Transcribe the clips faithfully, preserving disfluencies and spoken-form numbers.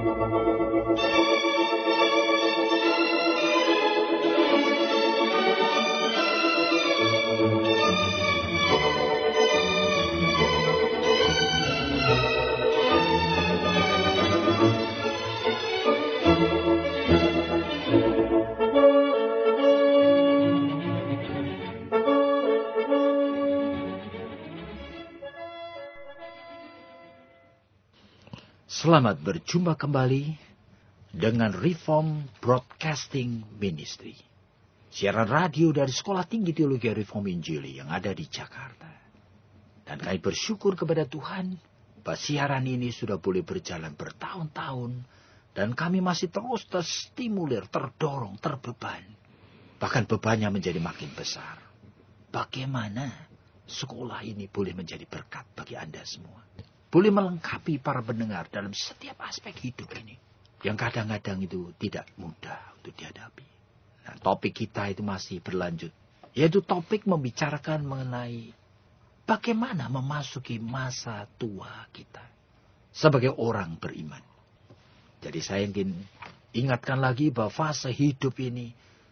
Selamat berjumpa kembali dengan Reform Broadcasting Ministry. Siaran radio dari Sekolah Tinggi Teologi Reform Injili yang ada di Jakarta. Dan kami bersyukur kepada Tuhan bahwa siaran ini sudah boleh berjalan bertahun-tahun. Dan kami masih terus terstimulir, terdorong, terbeban. Bahkan bebannya menjadi makin besar. Bagaimana sekolah ini boleh menjadi berkat bagi Anda semua? Boleh melengkapi para pendengar dalam setiap aspek hidup ini. Yang kadang-kadang itu tidak mudah untuk dihadapi. Nah, topik kita itu masih berlanjut. Yaitu topik membicarakan mengenai bagaimana memasuki masa tua kita. Sebagai orang beriman. Jadi saya ingin ingatkan lagi bahwa fase hidup ini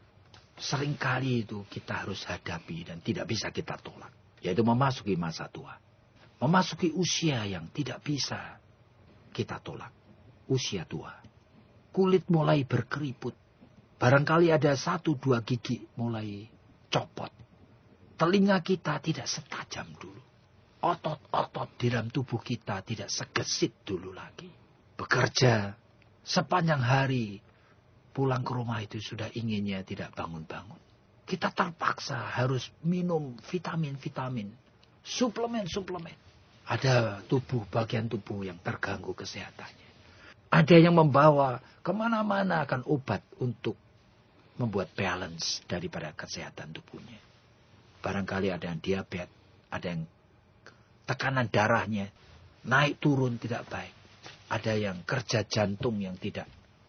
seringkali itu kita harus hadapi dan tidak bisa kita tolak. Yaitu memasuki masa tua. Memasuki usia yang tidak bisa kita tolak. Usia tua. Kulit mulai berkeriput. Barangkali ada satu dua gigi mulai copot. Telinga kita tidak setajam dulu. Otot-otot di dalam tubuh kita tidak segesit dulu lagi. Bekerja sepanjang hari. Pulang ke rumah itu sudah inginnya tidak bangun-bangun. Kita terpaksa harus minum vitamin-vitamin. Suplemen-suplemen. Ada tubuh, bagian tubuh yang terganggu kesehatannya. Ada yang membawa kemana-mana akan obat untuk membuat balance daripada kesehatan tubuhnya. Barangkali ada yang diabetes, ada yang tekanan darahnya naik turun tidak baik. Ada yang kerja jantung yang tidak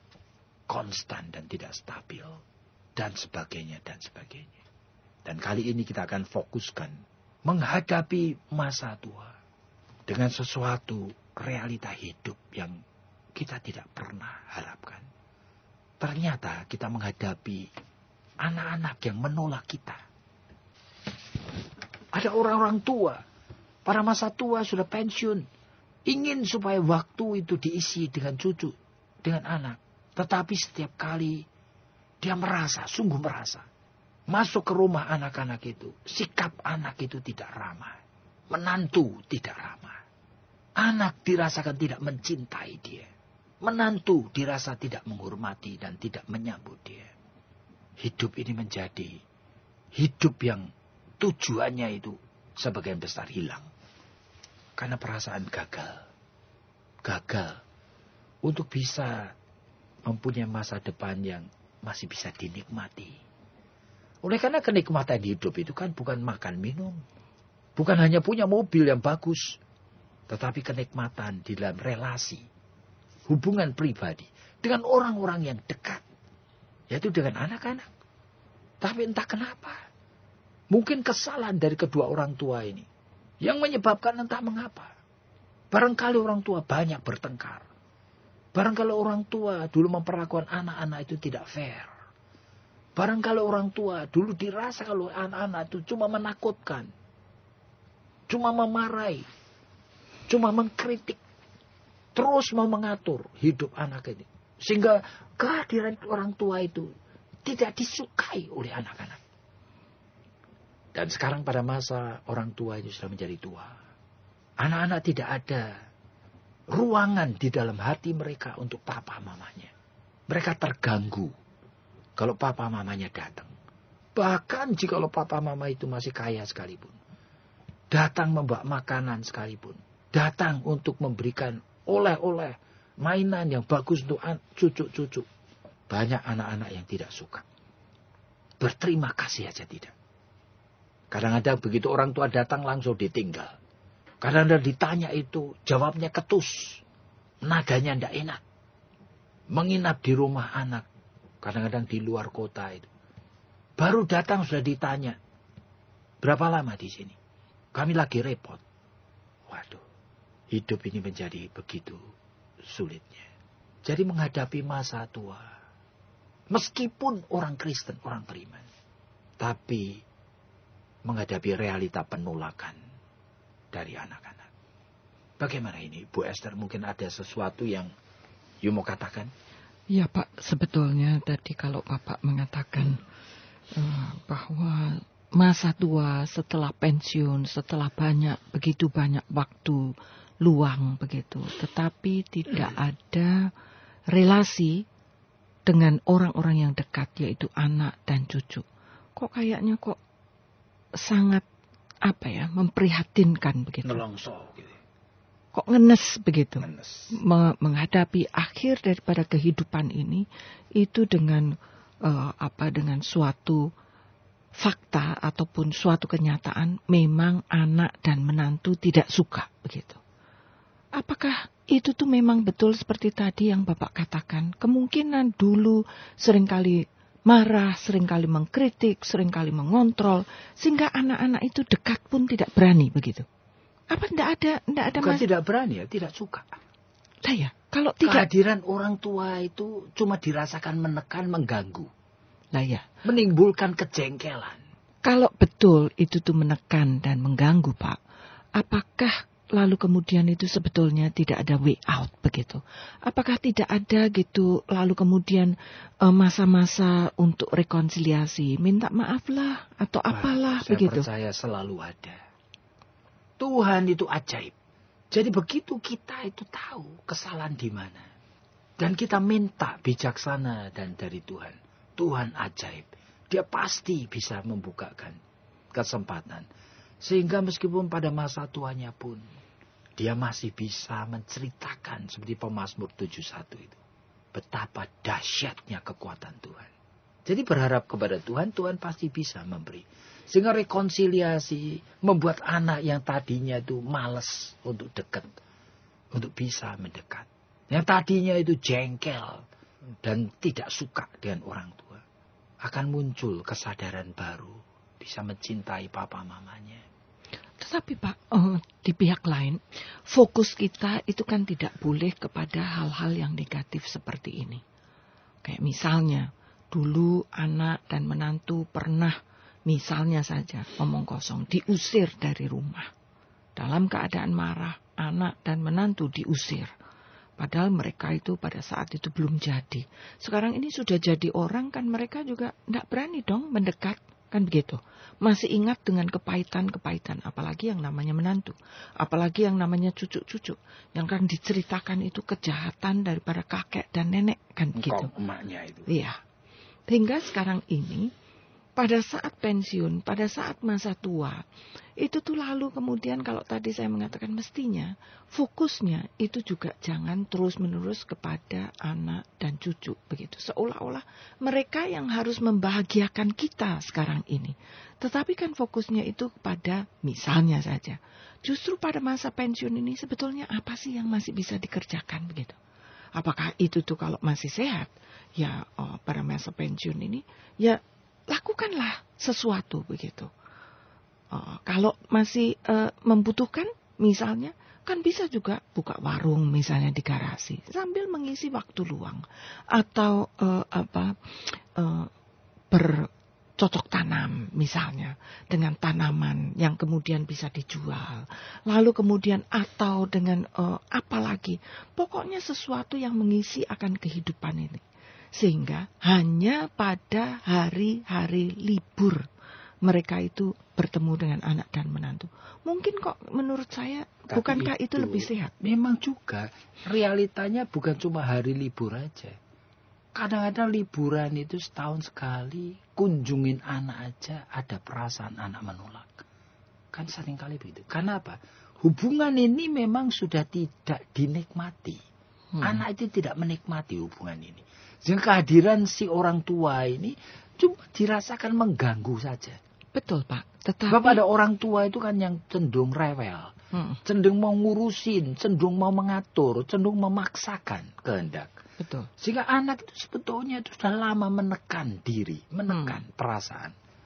konstan dan tidak stabil. Dan sebagainya, dan sebagainya. Dan kali ini kita akan fokuskan menghadapi masa tua. Dengan sesuatu realita hidup yang kita tidak pernah harapkan. Ternyata kita menghadapi anak-anak yang menolak kita. Ada orang-orang tua. Pada masa tua sudah pensiun. Ingin supaya waktu itu diisi dengan cucu. Dengan anak. Tetapi setiap kali dia merasa, sungguh merasa. Masuk ke rumah anak-anak itu. Sikap anak itu tidak ramah. Menantu tidak ramah. Anak dirasakan tidak mencintai dia. Menantu dirasa tidak menghormati dan tidak menyambut dia. Hidup ini menjadi hidup yang tujuannya itu sebagian besar hilang. Karena perasaan gagal. Gagal untuk bisa mempunyai masa depan yang masih bisa dinikmati. Oleh karena kenikmatan hidup itu kan bukan makan minum. Bukan hanya punya mobil yang bagus. Tetapi kenikmatan di dalam relasi. Hubungan pribadi. Dengan orang-orang yang dekat. Yaitu dengan anak-anak. Tapi entah kenapa. Mungkin kesalahan dari kedua orang tua ini. Yang menyebabkan entah mengapa. Barangkali orang tua banyak bertengkar. Barangkali orang tua dulu memperlakukan anak-anak itu tidak fair. Barangkali orang tua dulu dirasa kalau anak-anak itu cuma menakutkan. Cuma memarahi. Cuma mengkritik. Terus mau mengatur hidup anak ini. Sehingga kehadiran orang tua itu tidak disukai oleh anak-anak. Dan sekarang pada masa orang tua itu sudah menjadi tua. Anak-anak tidak ada ruangan di dalam hati mereka untuk papa mamanya. Mereka terganggu kalau papa mamanya datang. Bahkan jika papa mama itu masih kaya sekalipun. Datang membawa makanan sekalipun. Datang untuk memberikan oleh-oleh mainan yang bagus untuk cucu-cucu. Banyak anak-anak yang tidak suka. Berterima kasih aja tidak. Kadang-kadang begitu orang tua datang langsung ditinggal. Kadang-kadang ditanya itu jawabnya ketus. Nadanya tidak enak. Menginap di rumah anak. Kadang-kadang di luar kota itu. Baru datang sudah ditanya. Berapa lama di sini? Kami lagi repot. Waduh. Hidup ini menjadi begitu sulitnya. Jadi menghadapi masa tua, meskipun orang Kristen, orang beriman, tapi menghadapi realita penolakan dari anak-anak. Bagaimana ini, Bu Esther? Mungkin ada sesuatu yang you mau katakan? Ya Pak, sebetulnya tadi kalau Bapak mengatakan uh, bahwa masa tua setelah pensiun, setelah banyak, begitu banyak waktu luang begitu, tetapi tidak ada relasi dengan orang-orang yang dekat, yaitu anak dan cucu. Kok kayaknya kok sangat apa ya, memprihatinkan begitu. Nelongso gitu. Kok ngenes begitu. Ngenes. Menghadapi akhir daripada kehidupan ini itu dengan uh, apa dengan suatu fakta ataupun suatu kenyataan memang anak dan menantu tidak suka begitu. Apakah itu tuh memang betul seperti tadi yang Bapak katakan? Kemungkinan dulu seringkali marah, seringkali mengkritik, seringkali mengontrol, sehingga anak-anak itu dekat pun tidak berani begitu. Apa tidak ada, tidak ada Bukan mas... tidak berani ya, tidak suka. Nah ya, kalau tidak... Kehadiran orang tua itu cuma dirasakan menekan, mengganggu. Nah ya. Menimbulkan kejengkelan. Kalau betul itu tuh menekan dan mengganggu Pak, apakah lalu kemudian itu sebetulnya tidak ada way out begitu? Apakah tidak ada gitu lalu kemudian uh, masa-masa untuk rekonsiliasi, minta maaf lah atau apalah Wah, saya begitu? Saya percaya selalu ada. Tuhan itu ajaib. Jadi begitu kita itu tahu kesalahan di mana. Dan kita minta bijaksana dan dari Tuhan. Tuhan ajaib. Dia pasti bisa membukakan kesempatan. Sehingga meskipun pada masa tuanya pun, dia masih bisa menceritakan seperti Pemazmur tujuh puluh satu itu. Betapa dahsyatnya kekuatan Tuhan. Jadi berharap kepada Tuhan, Tuhan pasti bisa memberi. Sehingga rekonsiliasi membuat anak yang tadinya itu malas untuk dekat, untuk bisa mendekat. Yang tadinya itu jengkel dan tidak suka dengan orang tua. Akan muncul kesadaran baru, bisa mencintai papa mamanya. Tetapi Pak, uh, di pihak lain, fokus kita itu kan tidak boleh kepada hal-hal yang negatif seperti ini. Kayak misalnya, dulu anak dan menantu pernah, misalnya saja, omong kosong, diusir dari rumah. Dalam keadaan marah, anak dan menantu diusir. Padahal mereka itu pada saat itu belum jadi. Sekarang ini sudah jadi orang, kan mereka juga tidak berani dong mendekat. Kan begitu. Masih ingat dengan kepahitan-kepahitan. Apalagi yang namanya menantu. Apalagi yang namanya cucu-cucu. Yang kan diceritakan itu kejahatan daripada kakek dan nenek. Kan gitu. Emaknya itu. Iya. Hingga sekarang ini, pada saat pensiun, pada saat masa tua, itu tuh lalu kemudian kalau tadi saya mengatakan mestinya, fokusnya itu juga jangan terus-menerus kepada anak dan cucu. Begitu. Seolah-olah mereka yang harus membahagiakan kita sekarang ini. Tetapi kan fokusnya itu kepada misalnya saja. Justru pada masa pensiun ini sebetulnya apa sih yang masih bisa dikerjakan begitu? Apakah itu tuh kalau masih sehat, ya oh, pada masa pensiun ini, ya lakukanlah sesuatu begitu. Uh, kalau masih uh, membutuhkan, misalnya, kan bisa juga buka warung misalnya di garasi sambil mengisi waktu luang, atau uh, apa uh, bercocok tanam misalnya dengan tanaman yang kemudian bisa dijual. Lalu kemudian atau dengan uh, apa lagi, pokoknya sesuatu yang mengisi akan kehidupan ini. Sehingga hanya pada hari-hari libur mereka itu bertemu dengan anak dan menantu. Mungkin kok menurut saya, tapi bukankah itu, itu lebih sehat? Memang juga realitanya bukan cuma hari libur aja. Kadang-kadang liburan itu setahun sekali, kunjungin anak aja ada perasaan anak menolak. Kan sering kali begitu. Karena apa? Hubungan ini memang sudah tidak dinikmati. Hmm. Anak itu tidak menikmati hubungan ini. Sehingga kehadiran si orang tua ini cuma dirasakan mengganggu saja. Betul Pak. Tetapi Bapak, ada orang tua itu kan yang cenderung rewel. Hmm. Cenderung mau ngurusin, cenderung mau mengatur, cenderung memaksakan kehendak. Betul. Sehingga anak itu sebetulnya itu sudah lama menekan diri, menekan hmm. perasaan.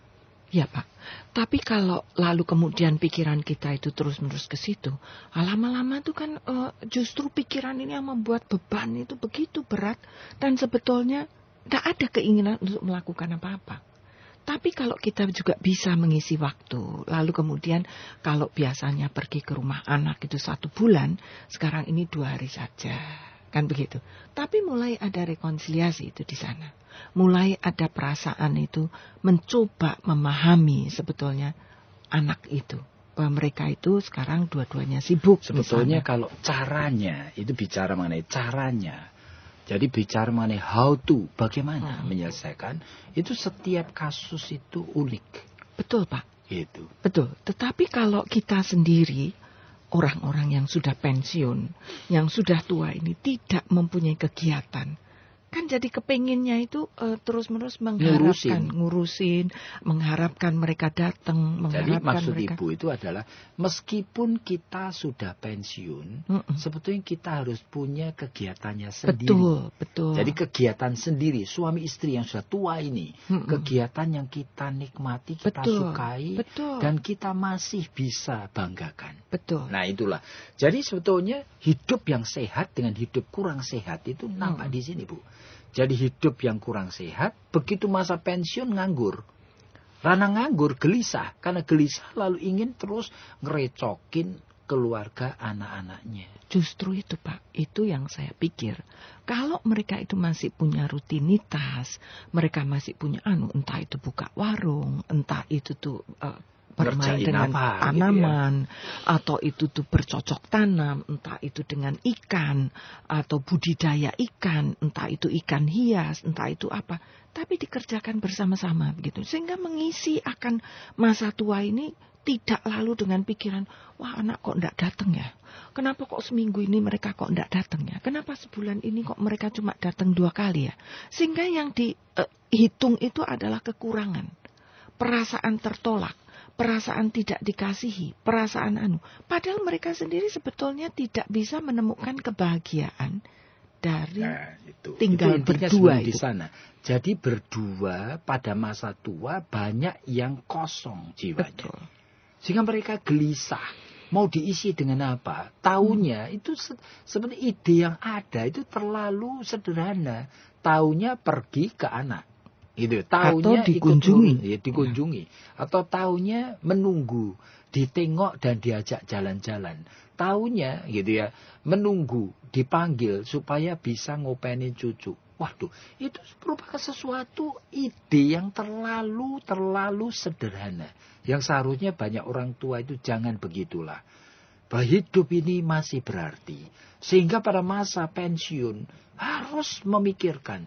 Ya Pak, tapi kalau lalu kemudian pikiran kita itu terus-menerus ke situ, lama-lama itu kan uh, justru pikiran ini yang membuat beban itu begitu berat dan sebetulnya tidak ada keinginan untuk melakukan apa-apa. Tapi kalau kita juga bisa mengisi waktu, lalu kemudian kalau biasanya pergi ke rumah anak itu satu bulan, sekarang ini dua hari saja, kan begitu. Tapi mulai ada rekonsiliasi itu di sana. Mulai ada perasaan itu mencoba memahami sebetulnya anak itu. Bahwa mereka itu sekarang dua-duanya sibuk. Sebetulnya misalnya. kalau caranya, itu bicara mengenai caranya. Jadi bicara mengenai how to, bagaimana hmm. menyelesaikan, itu setiap kasus itu unik. Betul Pak. Gitu. Betul, tetapi kalau kita sendiri, orang-orang yang sudah pensiun, yang sudah tua ini tidak mempunyai kegiatan, kan jadi kepenginnya itu uh, terus-menerus mengharapkan, ngurusin. ngurusin, mengharapkan mereka datang, mengharapkan Jadi maksud mereka. Ibu itu adalah meskipun kita sudah pensiun, mm-mm. sebetulnya kita harus punya kegiatannya sendiri. Betul, betul. Jadi kegiatan sendiri, suami istri yang sudah tua ini, mm-mm. kegiatan yang kita nikmati, kita betul, sukai, betul. dan kita masih bisa banggakan. Betul. Nah itulah. Jadi sebetulnya hidup yang sehat dengan hidup kurang sehat itu nampak mm. di sini Bu. Jadi hidup yang kurang sehat, begitu masa pensiun nganggur. Rana nganggur, gelisah. Karena gelisah lalu ingin terus ngerecokin keluarga anak-anaknya. Justru itu Pak, itu yang saya pikir. Kalau mereka itu masih punya rutinitas, mereka masih punya anu, entah itu buka warung, entah itu tuh uh, bermain dengan apa, tanaman, gitu ya. Atau itu tuh bercocok tanam, entah itu dengan ikan, atau budidaya ikan, entah itu ikan hias, entah itu apa. Tapi dikerjakan bersama-sama begitu. Sehingga mengisi akan masa tua ini tidak lalu dengan pikiran, wah anak kok enggak datang ya? Kenapa kok seminggu ini mereka kok enggak datang ya? Kenapa sebulan ini kok mereka cuma datang dua kali ya? Sehingga yang dihitung uh, itu adalah kekurangan, perasaan tertolak, perasaan tidak dikasihi, perasaan anu. Padahal mereka sendiri sebetulnya tidak bisa menemukan kebahagiaan dari nah, itu. tinggal itu berdua itu. Di sana. Jadi berdua pada masa tua banyak yang kosong jiwanya. Betul. Sehingga mereka gelisah. Mau diisi dengan apa? Taunya hmm. itu se- sebenarnya ide yang ada itu terlalu sederhana. Taunya pergi ke anak. Gitu. Taunya atau dikunjungi. Ikut, ya, dikunjungi. Ya. Atau taunya menunggu. Ditengok dan diajak jalan-jalan. Taunya gitu ya, menunggu, dipanggil supaya bisa ngopenin cucu. Waduh, itu merupakan sesuatu ide yang terlalu, terlalu sederhana. Yang seharusnya banyak orang tua itu jangan begitulah. Bahwa hidup ini masih berarti. Sehingga pada masa pensiun harus memikirkan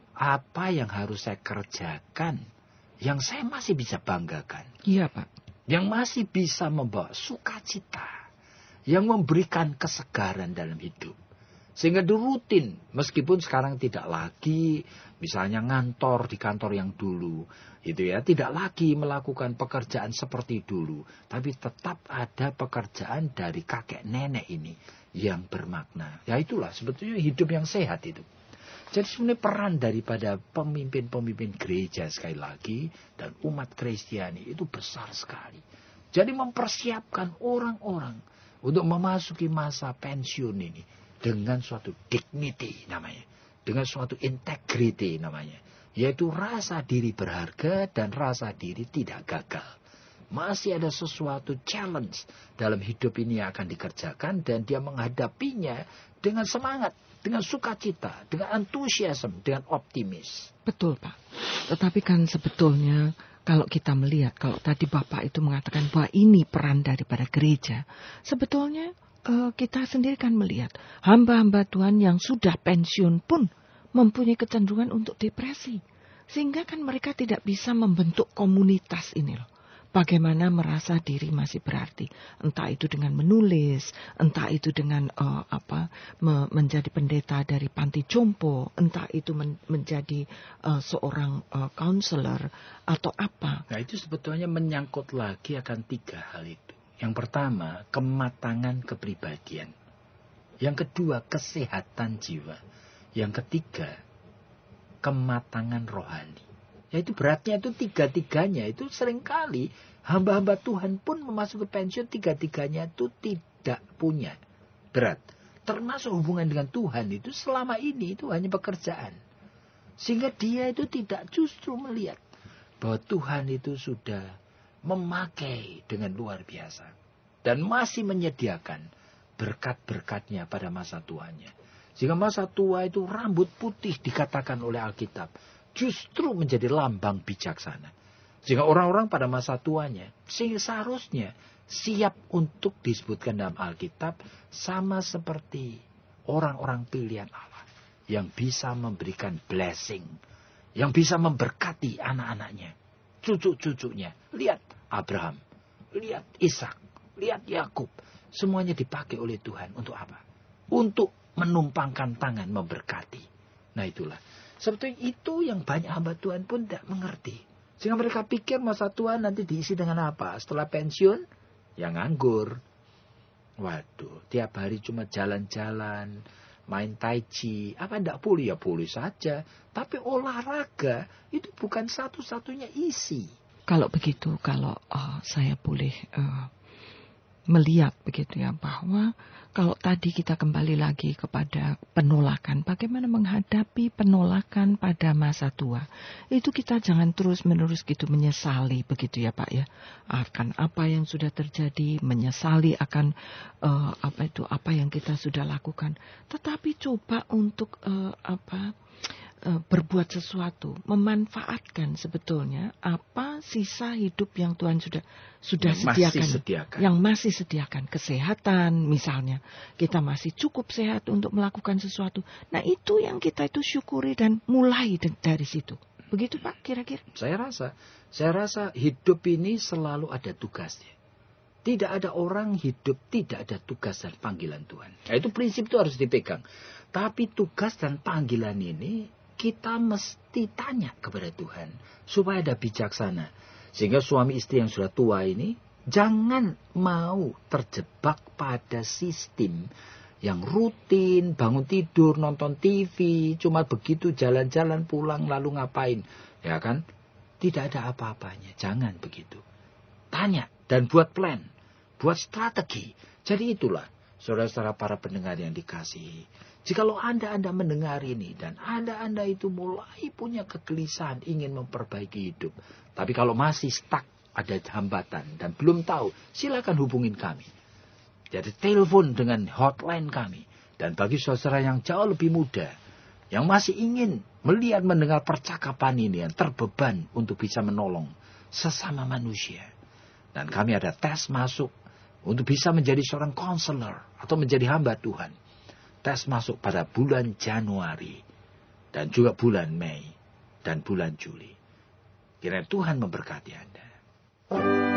apa yang harus saya kerjakan. Yang saya masih bisa banggakan. Iya Pak. Yang masih bisa membawa sukacita. Yang memberikan kesegaran dalam hidup. Sehingga rutin, meskipun sekarang tidak lagi, misalnya ngantor di kantor yang dulu, itu ya, tidak lagi melakukan pekerjaan seperti dulu, tapi tetap ada pekerjaan dari kakek nenek ini yang bermakna. Ya itulah sebetulnya hidup yang sehat itu. Jadi sebenarnya peran daripada pemimpin-pemimpin gereja sekali lagi dan umat Kristiani itu besar sekali. Jadi mempersiapkan orang-orang untuk memasuki masa pensiun ini. Dengan suatu dignity namanya. Dengan suatu integrity namanya. Yaitu rasa diri berharga dan rasa diri tidak gagal. Masih ada sesuatu challenge dalam hidup ini yang akan dikerjakan. Dan dia menghadapinya dengan semangat, dengan sukacita, dengan antusiasme, dengan optimis. Betul Pak. Tetapi kan sebetulnya kalau kita melihat, kalau tadi Bapak itu mengatakan bahwa ini peran daripada gereja. Sebetulnya Uh, kita sendiri kan melihat hamba-hamba Tuhan yang sudah pensiun pun mempunyai kecenderungan untuk depresi. Sehingga kan mereka tidak bisa membentuk komunitas ini loh. Bagaimana merasa diri masih berarti. Entah itu dengan menulis, entah itu dengan uh, apa me- menjadi pendeta dari panti jompo, entah itu men- menjadi uh, seorang counselor uh, atau apa. Nah itu sebetulnya menyangkut lagi akan tiga hal itu. Yang pertama, kematangan kepribadian. Yang kedua, kesehatan jiwa. Yang ketiga, kematangan rohani. Yaitu beratnya itu tiga-tiganya. Itu seringkali hamba-hamba Tuhan pun memasuki pensiun, tiga-tiganya itu tidak punya berat. Termasuk hubungan dengan Tuhan itu selama ini itu hanya pekerjaan. Sehingga dia itu tidak justru melihat bahwa Tuhan itu sudah memakai dengan luar biasa. Dan masih menyediakan berkat-berkatnya pada masa tuanya. Sehingga masa tua itu rambut putih dikatakan oleh Alkitab justru menjadi lambang bijaksana. Sehingga orang-orang pada masa tuanya sehingga seharusnya siap untuk disebutkan dalam Alkitab sama seperti orang-orang pilihan Allah yang bisa memberikan blessing, yang bisa memberkati anak-anaknya, cucu-cucunya. Lihat Abraham, lihat Ishak, lihat Yakub, semuanya dipakai oleh Tuhan untuk apa? Untuk menumpangkan tangan memberkati. Nah itulah. Sebetulnya itu yang banyak hamba Tuhan pun tidak mengerti. Sehingga mereka pikir masa tua nanti diisi dengan apa? Setelah pensiun, ya nganggur. Waduh, tiap hari cuma jalan-jalan, main tai chi. Apa tidak boleh? Ya boleh saja. Tapi olahraga itu bukan satu-satunya isi. Kalau begitu, kalau uh, saya boleh uh, melihat begitu ya, bahwa kalau tadi kita kembali lagi kepada penolakan, bagaimana menghadapi penolakan pada masa tua, itu kita jangan terus-menerus gitu menyesali begitu ya Pak ya, akan apa yang sudah terjadi, menyesali akan uh, apa itu apa yang kita sudah lakukan, tetapi coba untuk uh, apa berbuat sesuatu, memanfaatkan sebetulnya apa sisa hidup yang Tuhan sudah sudah yang sediakan, masih sediakan, yang masih sediakan, kesehatan misalnya, kita masih cukup sehat untuk melakukan sesuatu. Nah itu yang kita itu syukuri dan mulai dari situ. Begitu Pak kira-kira? Saya rasa, saya rasa hidup ini selalu ada tugasnya. Tidak ada orang hidup tidak ada tugas dan panggilan Tuhan. Nah, itu prinsip itu harus dipegang. Tapi tugas dan panggilan ini kita mesti tanya kepada Tuhan supaya ada bijaksana. Sehingga suami istri yang sudah tua ini jangan mau terjebak pada sistem yang rutin, bangun tidur, nonton T V, cuma begitu jalan-jalan pulang lalu ngapain. Ya kan? Tidak ada apa-apanya. Jangan begitu. Tanya dan buat plan, buat strategi. Jadi itulah saudara-saudara para pendengar yang dikasihi. Jikalau Anda-Anda mendengar ini dan Anda-Anda itu mulai punya kegelisahan ingin memperbaiki hidup. Tapi kalau masih stuck, ada hambatan dan belum tahu, silakan hubungin kami. Jadi telepon dengan hotline kami. Dan bagi saudara yang jauh lebih muda, yang masih ingin melihat mendengar percakapan ini yang terbeban untuk bisa menolong sesama manusia. Dan kami ada tes masuk untuk bisa menjadi seorang konselor atau menjadi hamba Tuhan. Tes masuk pada bulan Januari dan juga bulan Mei dan bulan Juli. Kiranya Tuhan memberkati Anda.